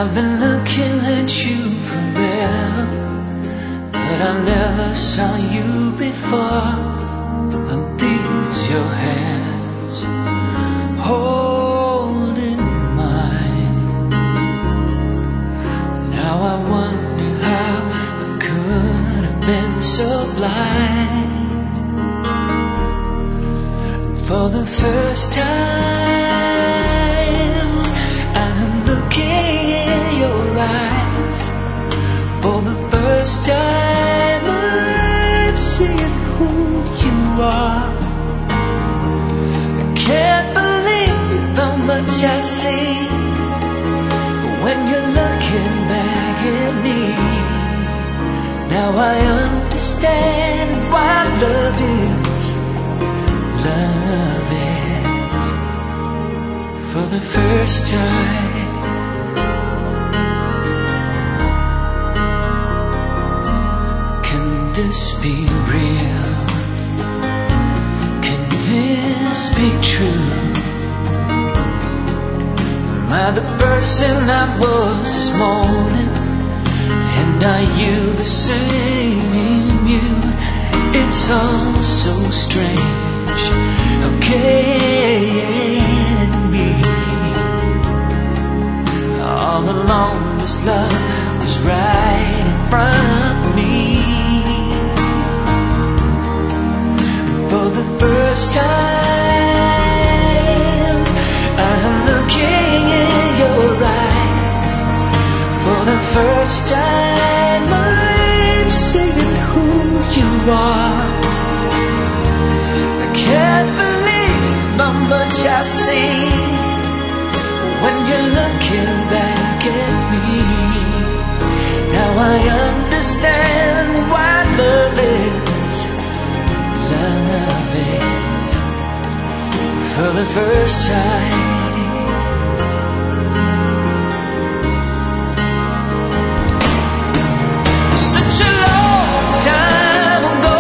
I've been looking at you forever, but I never saw you before. And these your hands holding mine. Now I wonder how I could have been so blind. For the first time, I'm looking in your eyes. For the first time, I'm seeing who you are. I can't believe how much I see when you're looking back at me. Now I understand why love is. Love is. For the first time, can this be real? Can this be true? Am I the person I was this morning? And are you the same in you? It's all so strange. How can it be? All along this love was right in front of me. And for the first time, I'm looking in your eyes. For the first time, I'm seeing who you are. I can't believe how much I see when you're looking back at me. Now I understand why love is. Love is. For the first time, such a long time ago,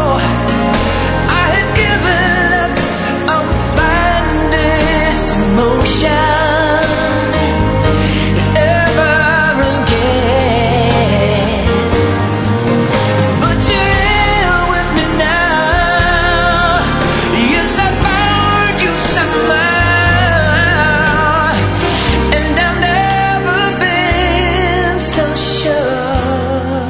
I had given up on finding this emotion ever again. But you're here with me now. Yes, I found you somehow, and I've never been so sure.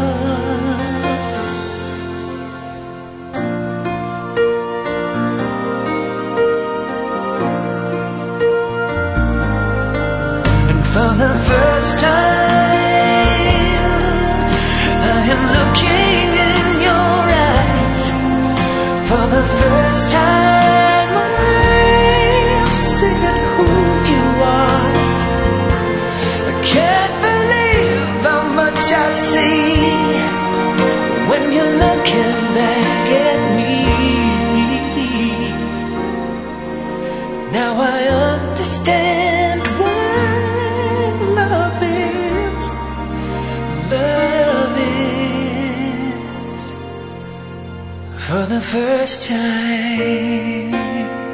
And for the first time, I am looking in your eyes. For the first time, I'm seeing who you are. I can't believe how much I see when you're looking back at me. Now I understand why love is. Love is. For the first time.